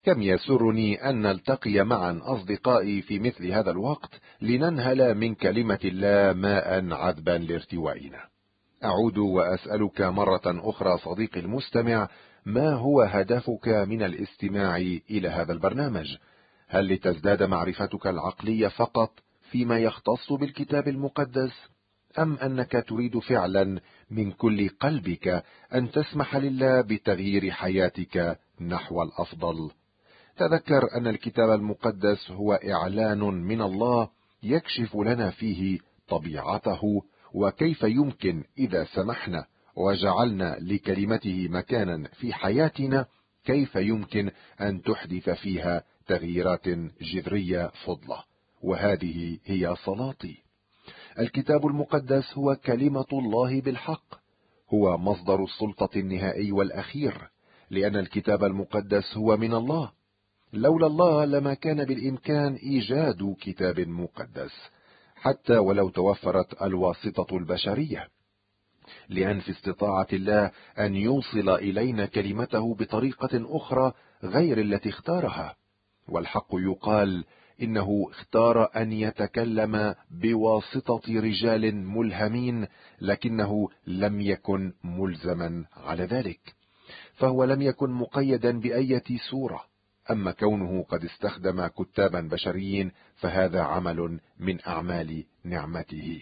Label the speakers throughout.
Speaker 1: كم يسرني أن نلتقي معا أصدقائي في مثل هذا الوقت لننهل من كلمة الله ماء عذبا لارتوائنا. أعود وأسألك مرة أخرى صديقي المستمع، ما هو هدفك من الاستماع إلى هذا البرنامج؟ هل لتزداد معرفتك العقلية فقط فيما يختص بالكتاب المقدس، أم أنك تريد فعلا من كل قلبك أن تسمح لله بتغيير حياتك نحو الأفضل؟ تذكر أن الكتاب المقدس هو إعلان من الله يكشف لنا فيه طبيعته، وكيف يمكن إذا سمحنا وجعلنا لكلمته مكانا في حياتنا كيف يمكن أن تحدث فيها تغييرات جذرية فضلة. وهذه هي صلاتي. الكتاب المقدس هو كلمة الله بالحق، هو مصدر السلطة النهائي والأخير، لأن الكتاب المقدس هو من الله. لولا الله لما كان بالإمكان إيجاد كتاب مقدس، حتى ولو توفرت الواسطة البشرية، لأن في استطاعة الله أن يوصل إلينا كلمته بطريقة أخرى غير التي اختارها. والحق يقال إنه اختار أن يتكلم بواسطة رجال ملهمين، لكنه لم يكن ملزما على ذلك، فهو لم يكن مقيدا بأية سورة. أما كونه قد استخدم كتابا بشريين فهذا عمل من أعمال نعمته.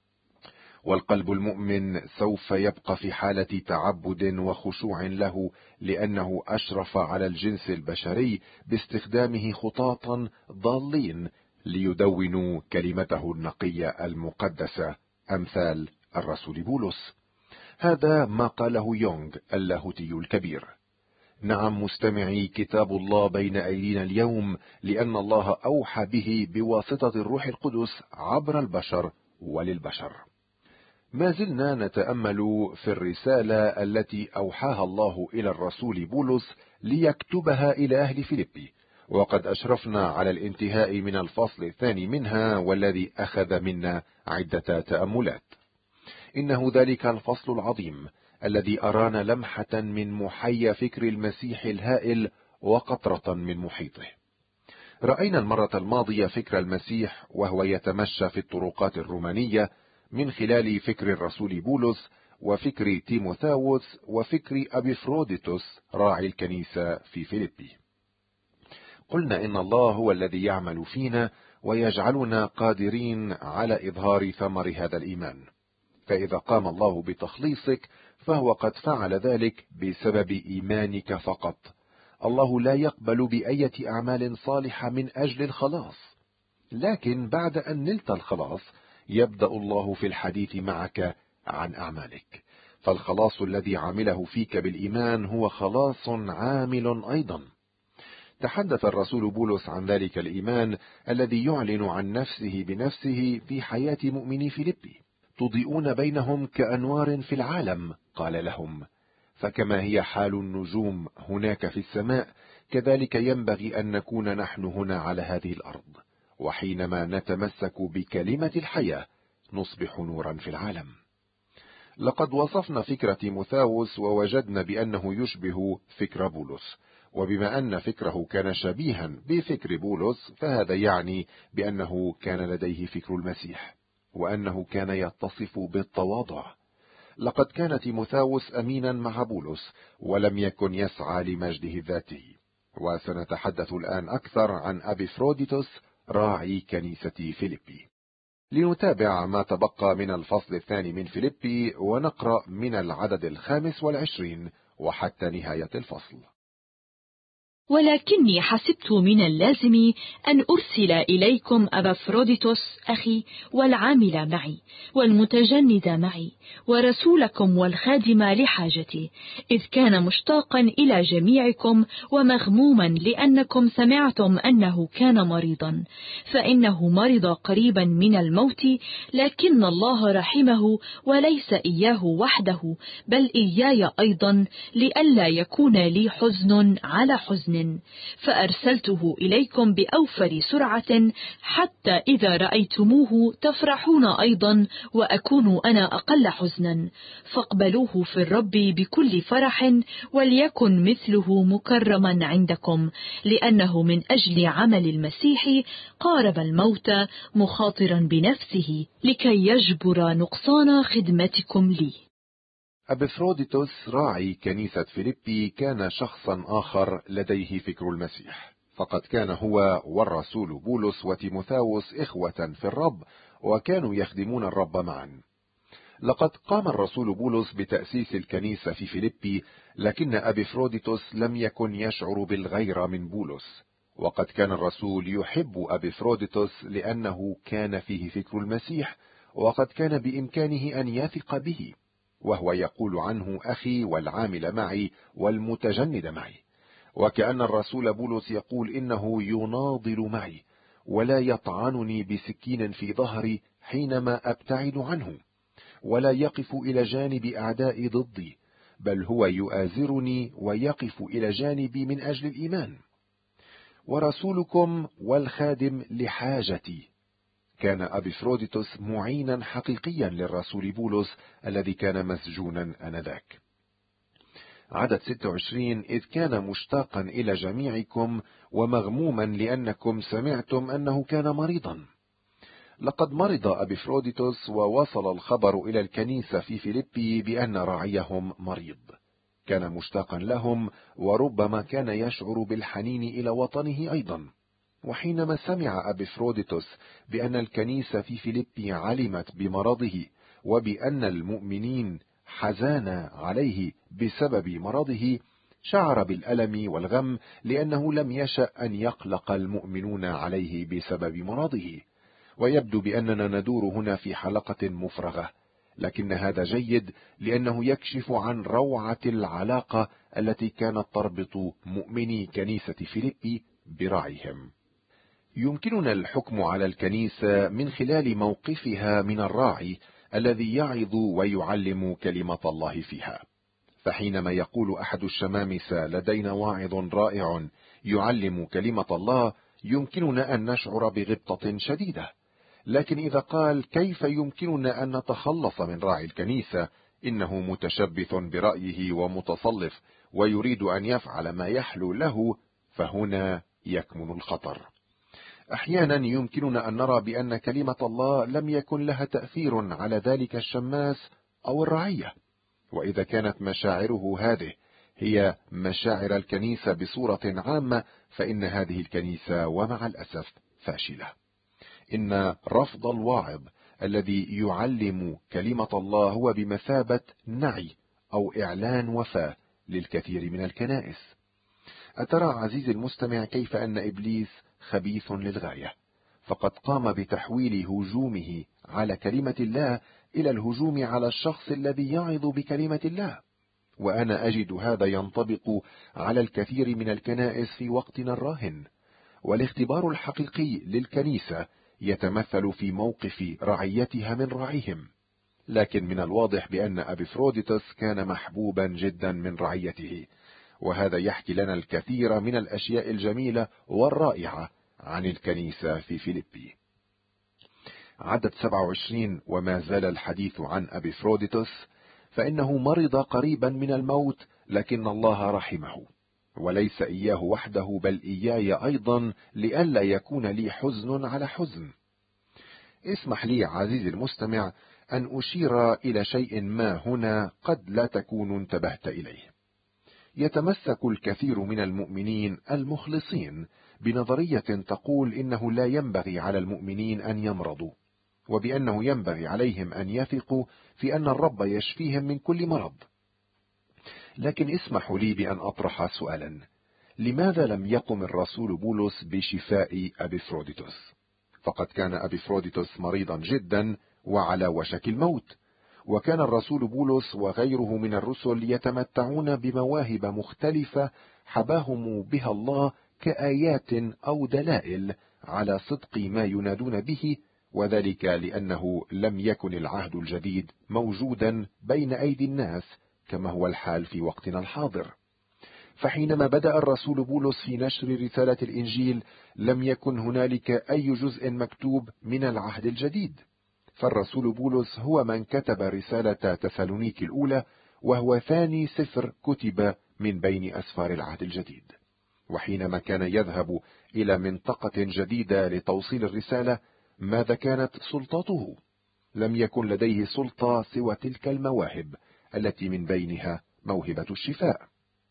Speaker 1: والقلب المؤمن سوف يبقى في حالة تعبد وخشوع له، لأنه أشرف على الجنس البشري باستخدامه خطاطا ضالين ليدونوا كلمته النقية المقدسة، أمثال الرسول بولس. هذا ما قاله يونغ اللاهوتي الكبير. نعم مستمعي، كتاب الله بين أيدينا اليوم، لأن الله أوحى به بواسطة الروح القدس عبر البشر وللبشر. ما زلنا نتأمل في الرسالة التي أوحاها الله إلى الرسول بولس ليكتبها إلى أهل فيليبي، وقد أشرفنا على الانتهاء من الفصل الثاني منها، والذي أخذ منا عدة تأملات. إنه ذلك الفصل العظيم الذي أرانا لمحة من محيا فكر المسيح الهائل وقطرة من محيطه. رأينا المرة الماضية فكر المسيح وهو يتمشى في الطرقات الرومانية من خلال فكر الرسول بولس وفكر تيموثاوس وفكر أبيفروديتوس راعي الكنيسة في فيليبي. قلنا إن الله هو الذي يعمل فينا ويجعلنا قادرين على إظهار ثمر هذا الإيمان، فإذا قام الله بتخليصك فهو قد فعل ذلك بسبب إيمانك فقط. الله لا يقبل بأية أعمال صالحة من أجل الخلاص، لكن بعد أن نلت الخلاص يبدأ الله في الحديث معك عن أعمالك. فالخلاص الذي عمله فيك بالإيمان هو خلاص عامل أيضا. تحدث الرسول بولس عن ذلك الإيمان الذي يعلن عن نفسه بنفسه في حياة مؤمني فيليبي. تضيئون بينهم كأنوار في العالم، قال لهم، فكما هي حال النجوم هناك في السماء، كذلك ينبغي أن نكون نحن هنا على هذه الأرض، وحينما نتمسك بكلمة الحياة نصبح نورا في العالم. لقد وصفنا فكرة تيموثاوس ووجدنا بأنه يشبه فكر بولس، وبما أن فكره كان شبيها بفكر بولس فهذا يعني بأنه كان لديه فكر المسيح، وأنه كان يتصف بالتواضع. لقد كان تيموثاوس أمينا مع بولس ولم يكن يسعى لمجده الذاتي. وسنتحدث الآن أكثر عن أبيفروديتوس راعي كنيسة فيليبي. لنتابع ما تبقى من الفصل الثاني من فيليبي ونقرأ من العدد 25 وحتى نهاية الفصل.
Speaker 2: ولكني حسبت من اللازم أن أرسل إليكم أبافروديتوس أخي والعامل معي والمتجند معي ورسولكم والخادم لحاجتي، إذ كان مشتاقا إلى جميعكم ومغموما لأنكم سمعتم أنه كان مريضا، فإنه مرض قريبا من الموت، لكن الله رحمه وليس إياه وحده بل إياي أيضا، لئلا يكون لي حزن على حزن. حزن، فأرسلته إليكم بأوفر سرعة، حتى إذا رأيتموه تفرحون أيضا وأكون أنا أقل حزنا. فاقبلوه في الرب بكل فرح، وليكن مثله مكرما عندكم، لأنه من أجل عمل المسيح قارب الموت، مخاطرا بنفسه لكي يجبر نقصان خدمتكم لي.
Speaker 1: أبفروديتوس راعي كنيسة فيليبي كان شخصا آخر لديه فكر المسيح، فقد كان هو والرسول بولس وتيموثاوس إخوة في الرب، وكانوا يخدمون الرب معا. لقد قام الرسول بولس بتأسيس الكنيسة في فيليبي، لكن أبفروديتوس لم يكن يشعر بالغيرة من بولس، وقد كان الرسول يحب أبفروديتوس لأنه كان فيه فكر المسيح، وقد كان بإمكانه أن يثق به، وهو يقول عنه أخي والعامل معي والمتجند معي. وكأن الرسول بولس يقول إنه يناضل معي ولا يطعنني بسكين في ظهري حينما أبتعد عنه، ولا يقف إلى جانب أعدائي ضدي، بل هو يؤازرني ويقف إلى جانبي من أجل الإيمان. ورسولكم والخادم لحاجتي. كان أبفروديتوس معينا حقيقيا للرسول بولس الذي كان مسجونا آنذاك. عدد 26: إذ كان مشتاقا إلى جميعكم ومغموما لأنكم سمعتم أنه كان مريضا. لقد مرض أبفروديتوس، ووصل الخبر إلى الكنيسة في فيليبي بأن راعيهم مريض. كان مشتاقا لهم، وربما كان يشعر بالحنين إلى وطنه أيضا. وحينما سمع أبفروديتوس بأن الكنيسة في فيليبي علمت بمرضه، وبأن المؤمنين حزان عليه بسبب مرضه، شعر بالألم والغم، لأنه لم يشأ أن يقلق المؤمنون عليه بسبب مرضه. ويبدو بأننا ندور هنا في حلقة مفرغة، لكن هذا جيد لأنه يكشف عن روعة العلاقة التي كانت تربط مؤمني كنيسة فيليبي براعيهم. يمكننا الحكم على الكنيسة من خلال موقفها من الراعي الذي يعظ ويعلم كلمة الله فيها. فحينما يقول أحد الشمامسة لدينا واعظ رائع يعلم كلمة الله، يمكننا أن نشعر بغبطة شديدة. لكن إذا قال كيف يمكننا أن نتخلص من راعي الكنيسة، إنه متشبث برأيه ومتصلف ويريد أن يفعل ما يحلو له، فهنا يكمن الخطر. أحيانا يمكننا أن نرى بأن كلمة الله لم يكن لها تأثير على ذلك الشماس أو الرعية، وإذا كانت مشاعره هذه هي مشاعر الكنيسة بصورة عامة، فإن هذه الكنيسة ومع الأسف فاشلة. إن رفض الواعظ الذي يعلم كلمة الله هو بمثابة نعي أو إعلان وفاة للكثير من الكنائس. أترى عزيزي المستمع كيف أن إبليس خبيث للغاية، فقد قام بتحويل هجومه على كلمة الله إلى الهجوم على الشخص الذي يعظ بكلمة الله. وأنا أجد هذا ينطبق على الكثير من الكنائس في وقتنا الراهن. والاختبار الحقيقي للكنيسة يتمثل في موقف رعيتها من راعيهم. لكن من الواضح بأن أبفروديتوس كان محبوبا جدا من رعيته، وهذا يحكي لنا الكثير من الأشياء الجميلة والرائعة عن الكنيسة في فيليبي. عدد 27: وما زال الحديث عن أبفروديتوس، فإنه مرض قريبا من الموت، لكن الله رحمه، وليس إياه وحده بل إياي أيضا، لئلا يكون لي حزن على حزن. اسمح لي عزيزي المستمع أن أشير إلى شيء ما هنا قد لا تكون انتبهت إليه. يتمسك الكثير من المؤمنين المخلصين بنظرية تقول إنه لا ينبغي على المؤمنين أن يمرضوا، وبأنه ينبغي عليهم أن يثقوا في أن الرب يشفيهم من كل مرض. لكن اسمحوا لي بأن أطرح سؤالا: لماذا لم يقم الرسول بولس بشفاء أبفروديتوس؟ فقد كان أبفروديتوس مريضا جدا وعلى وشك الموت، وكان الرسول بولس وغيره من الرسل يتمتعون بمواهب مختلفة حباهم بها الله كآيات أو دلائل على صدق ما ينادون به، وذلك لأنه لم يكن العهد الجديد موجودا بين أيدي الناس كما هو الحال في وقتنا الحاضر. فحينما بدأ الرسول بولس في نشر رسالة الإنجيل لم يكن هنالك أي جزء مكتوب من العهد الجديد، فالرسول بولس هو من كتب رسالة تسالونيك الأولى، وهو ثاني سفر كتب من بين أسفار العهد الجديد. وحينما كان يذهب إلى منطقة جديدة لتوصيل الرسالة، ماذا كانت سلطته؟ لم يكن لديه سلطة سوى تلك المواهب التي من بينها موهبة الشفاء.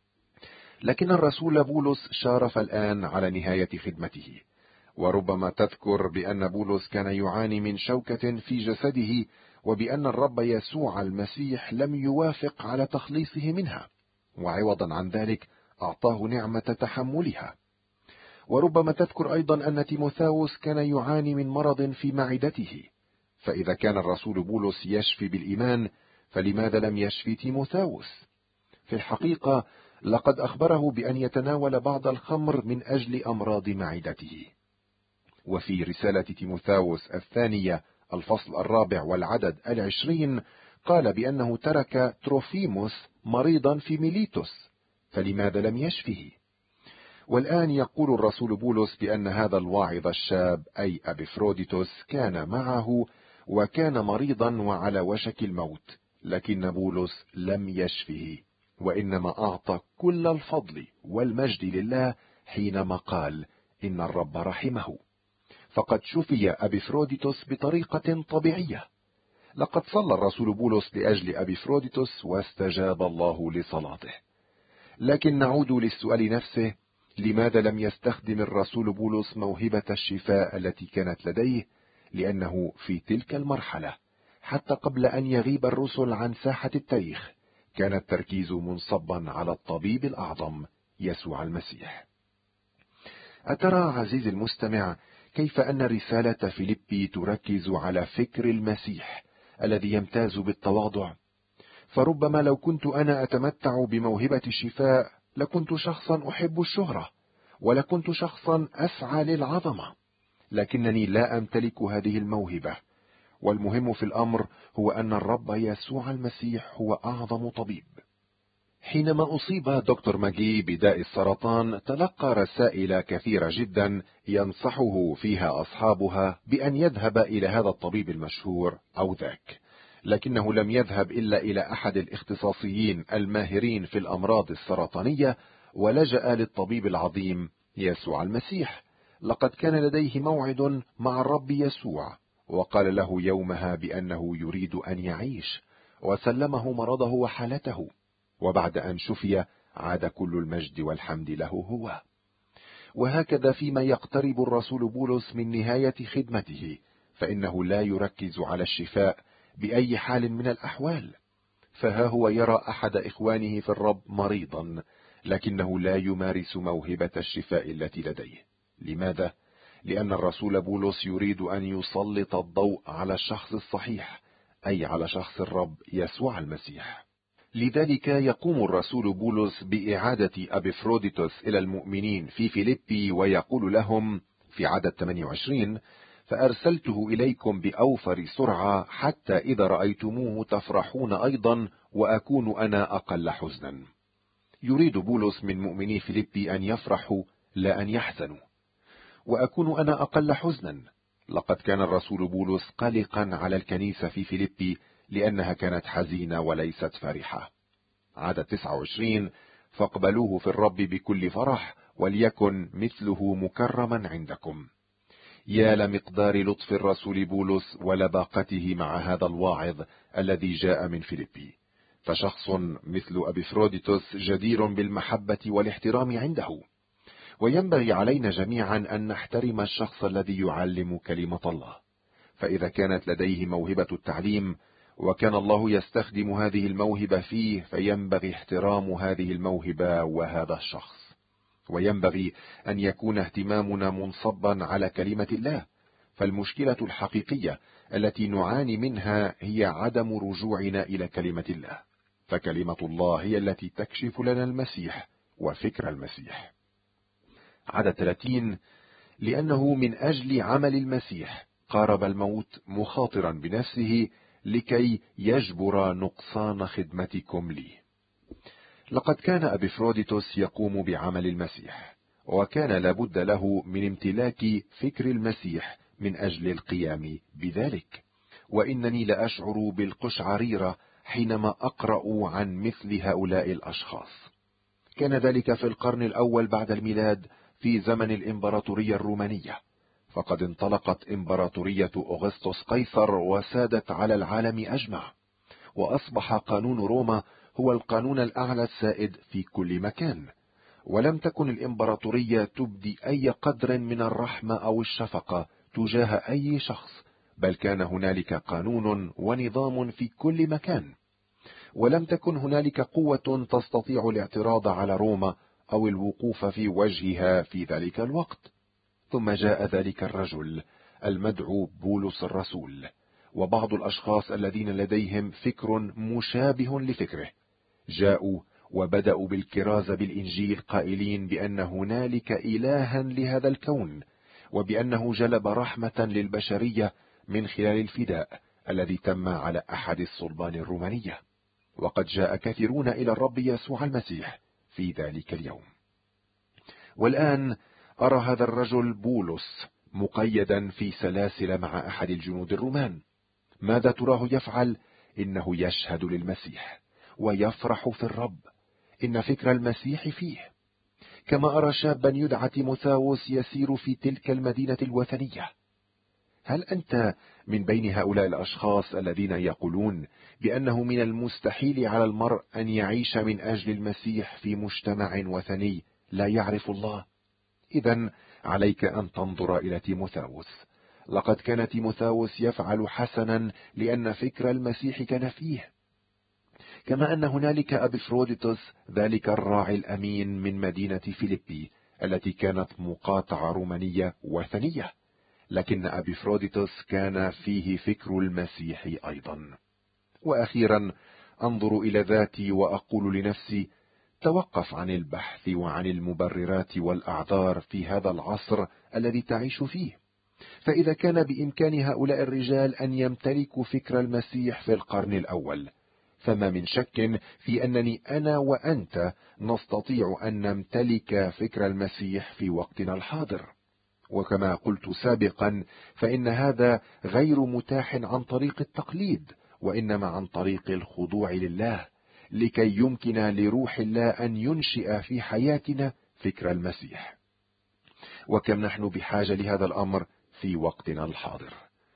Speaker 1: لكن الرسول بولس شارف الآن على نهاية خدمته، وربما تذكر بأن بولس كان يعاني من شوكة في جسده، وبأن الرب يسوع المسيح لم يوافق على تخليصه منها، وعوضا عن ذلك أعطاه نعمة تحملها. وربما تذكر أيضا أن تيموثاوس كان يعاني من مرض في معدته، فإذا كان الرسول بولس يشفي بالإيمان، فلماذا لم يشفي تيموثاوس؟ في الحقيقة لقد أخبره بأن يتناول بعض الخمر من أجل أمراض معدته. وفي رسالة تيموثاوس الثانية الفصل 4 والعدد 20 قال بأنه ترك تروفيموس مريضا في ميليتوس، فلماذا لم يشفه؟ والآن يقول الرسول بولس بأن هذا الواعظ الشاب أي أبيفروديتوس كان معه وكان مريضا وعلى وشك الموت، لكن بولس لم يشفه، وإنما أعطى كل الفضل والمجد لله حينما قال إن الرب رحمه، فقد شفي أبيفروديتوس بطريقة طبيعية. لقد صلى الرسول بولس لأجل أبيفروديتوس واستجاب الله لصلاته. لكن نعود للسؤال نفسه، لماذا لم يستخدم الرسول بولس موهبة الشفاء التي كانت لديه؟ لأنه في تلك المرحلة حتى قبل أن يغيب الرسل عن ساحة التاريخ كان التركيز منصبا على الطبيب الأعظم يسوع المسيح. أترى عزيزي المستمع كيف أن رسالة فيليبي تركز على فكر المسيح الذي يمتاز بالتواضع؟ فربما لو كنت أنا أتمتع بموهبة الشفاء لكنت شخصا أحب الشهرة، ولكنت شخصا أسعى للعظمة، لكنني لا أمتلك هذه الموهبة. والمهم في الأمر هو أن الرب يسوع المسيح هو أعظم طبيب. حينما أصيب دكتور ماجي بداء السرطان تلقى رسائل كثيرة جدا ينصحه فيها أصحابها بأن يذهب إلى هذا الطبيب المشهور أو ذاك، لكنه لم يذهب إلا إلى أحد الاختصاصيين الماهرين في الأمراض السرطانية، ولجأ للطبيب العظيم يسوع المسيح. لقد كان لديه موعد مع الرب يسوع، وقال له يومها بأنه يريد أن يعيش، وسلمه مرضه وحالته، وبعد أن شفي عاد كل المجد والحمد له هو. وهكذا فيما يقترب الرسول بولس من نهاية خدمته، فإنه لا يركز على الشفاء بأي حال من الأحوال. فها هو يرى أحد إخوانه في الرب مريضا، لكنه لا يمارس موهبة الشفاء التي لديه. لماذا؟ لأن الرسول بولس يريد أن يسلط الضوء على الشخص الصحيح، أي على شخص الرب يسوع المسيح. لذلك يقوم الرسول بولس بإعادة أبيفروديتوس إلى المؤمنين في فيليبي، ويقول لهم في عدد 28: فأرسلته إليكم بأوفر سرعة، حتى إذا رأيتموه تفرحون أيضا، وأكون أنا أقل حزنا. يريد بولس من مؤمني فيليبي أن يفرحوا لا أن يحزنوا. وأكون أنا أقل حزنا. لقد كان الرسول بولس قلقا على الكنيسة في فيليبي لأنها كانت حزينة وليست فرحة. عدد 29: فاقبلوه في الرب بكل فرح، وليكن مثله مكرما عندكم. يا لمقدار لطف الرسول بولس ولباقته مع هذا الواعظ الذي جاء من فيليبي. فشخص مثل أبيفروديتوس جدير بالمحبة والاحترام عنده، وينبغي علينا جميعا أن نحترم الشخص الذي يعلم كلمة الله. فإذا كانت لديه موهبة التعليم وكان الله يستخدم هذه الموهبة فيه، فينبغي احترام هذه الموهبة وهذا الشخص. وينبغي أن يكون اهتمامنا منصبا على كلمة الله. فالمشكلة الحقيقية التي نعاني منها هي عدم رجوعنا إلى كلمة الله، فكلمة الله هي التي تكشف لنا المسيح وفكر المسيح. عدد 30: لأنه من أجل عمل المسيح قارب الموت، مخاطرا بنفسه لكي يجبر نقصان خدمتكم لي. لقد كان أبيفروديتوس يقوم بعمل المسيح، وكان لابد له من امتلاك فكر المسيح من أجل القيام بذلك. وإنني لأشعر بالقشعريرة حينما أقرأ عن مثل هؤلاء الأشخاص. كان ذلك في القرن الأول بعد الميلاد في زمن الإمبراطورية الرومانية، فقد انطلقت إمبراطورية أغسطس قيصر وسادت على العالم أجمع، وأصبح قانون روما هو القانون الأعلى السائد في كل مكان. ولم تكن الإمبراطورية تبدي أي قدر من الرحمة أو الشفقة تجاه أي شخص، بل كان هنالك قانون ونظام في كل مكان، ولم تكن هنالك قوة تستطيع الاعتراض على روما أو الوقوف في وجهها في ذلك الوقت. ثم جاء ذلك الرجل المدعو بولس الرسول، وبعض الأشخاص الذين لديهم فكر مشابه لفكره جاءوا وبدأوا بالكراز بالإنجيل قائلين بأن هنالك إلها لهذا الكون، وبأنه جلب رحمة للبشرية من خلال الفداء الذي تم على أحد الصلبان الرومانية. وقد جاء كثيرون إلى الرب يسوع المسيح في ذلك اليوم. والآن أرى هذا الرجل بولس مقيدا في سلاسل مع أحد الجنود الرومان. ماذا تراه يفعل؟ إنه يشهد للمسيح ويفرح في الرب، إن فكر المسيح فيه. كما أرى شابا يدعى تيموثاوس يسير في تلك المدينة الوثنية. هل أنت من بين هؤلاء الأشخاص الذين يقولون بأنه من المستحيل على المرء أن يعيش من أجل المسيح في مجتمع وثني لا يعرف الله؟ إذن عليك أن تنظر إلى تيموثاوس. لقد كان تيموثاوس يفعل حسنا لأن فكر المسيح كان فيه. كما أن هنالك أبيفروديتوس ذلك الراعي الأمين من مدينة فيليبي التي كانت مقاطعة رومانية وثنية، لكن أبيفروديتوس كان فيه فكر المسيح أيضا. وأخيرا أنظر إلى ذاتي وأقول لنفسي: توقف عن البحث وعن المبررات والأعذار في هذا العصر الذي تعيش فيه. فإذا كان بإمكان هؤلاء الرجال أن يمتلكوا فكر المسيح في القرن الأول، فما من شك في أنني أنا وأنت نستطيع أن نمتلك فكر المسيح في وقتنا الحاضر. وكما قلت سابقا، فإن هذا غير متاح عن طريق التقليد، وإنما عن طريق الخضوع لله، لكي يمكن لروح الله أن ينشئ في حياتنا فكر المسيح. وكم نحن بحاجة لهذا الأمر في وقتنا الحاضر.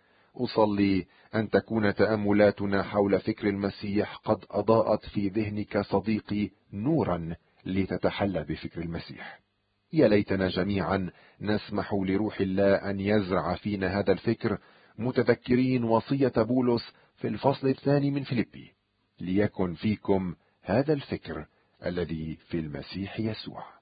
Speaker 1: أصلي أن تكون تأملاتنا حول فكر المسيح قد أضاءت في ذهنك صديقي نورا لتتحلى بفكر المسيح. يا ليتنا جميعا نسمح لروح الله أن يزرع فينا هذا الفكر، متذكرين وصية بولس في الفصل 2 من فيليبي: ليكن فيكم هذا الفكر الذي في المسيح يسوع.